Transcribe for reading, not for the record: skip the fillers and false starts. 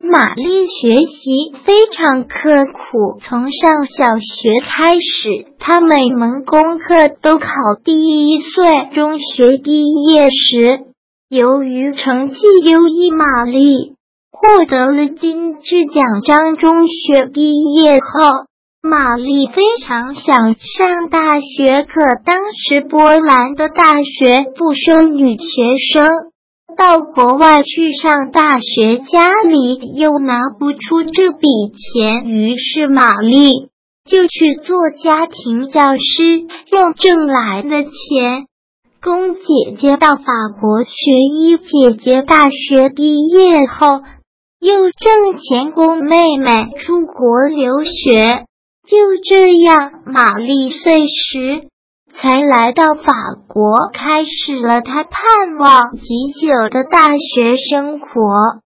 玛丽学习非常刻苦，从上小学开始，她每门功课都考第一。岁中学毕业时，由于成绩优异，玛丽获得了金质奖章。中学毕业后，玛丽非常想上大学，可当时波兰的大学不收女学生，到国外去上大学，家里又拿不出这笔钱，于是玛丽就去做家庭教师，用挣来的钱供姐姐到法国学医。姐姐大学毕业后，又挣钱供妹妹出国留学。就这样，玛丽岁时才来到法国，开始了她盼望已久的大学生活。